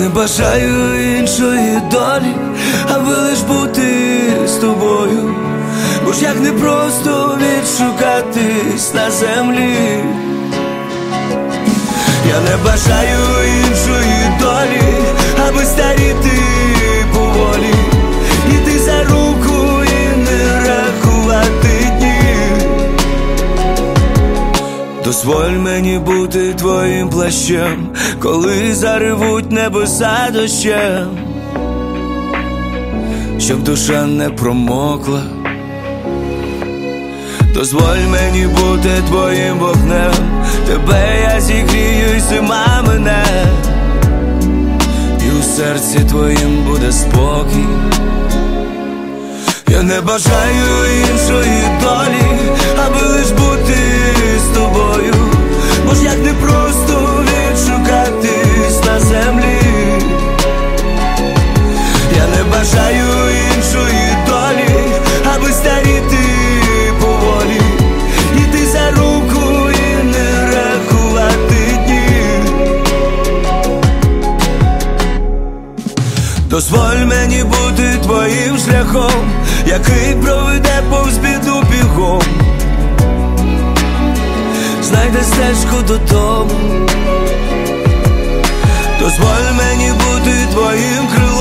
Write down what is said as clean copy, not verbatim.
не бажаю іншої долі, аби лиш бути з тобою. Бо ж як не просто відшукатись на землі. Я не бажаю іншої долі, аби старіти поволі, іти за руку і не рахувати дні. Дозволь мені бути твоїм плащем, коли заревуть небеса дощем, щоб душа не промокла. Дозволь мені бути твоїм вогнем, тебе я зігрію, й зима мене, і у серці твоїм буде спокій. Я не бажаю іншої долі, аби лиш бути з тобою. Бо ж як не просто відшукатись на землі. Я не бажаю іншої долі, аби старіти поволі, іти за руку і не рахувати дні. Дозволь мені бути твоїм шляхом, який проведе повз біду бігом, знайде стежку додому. Дозволь мені бути твоїм крилом,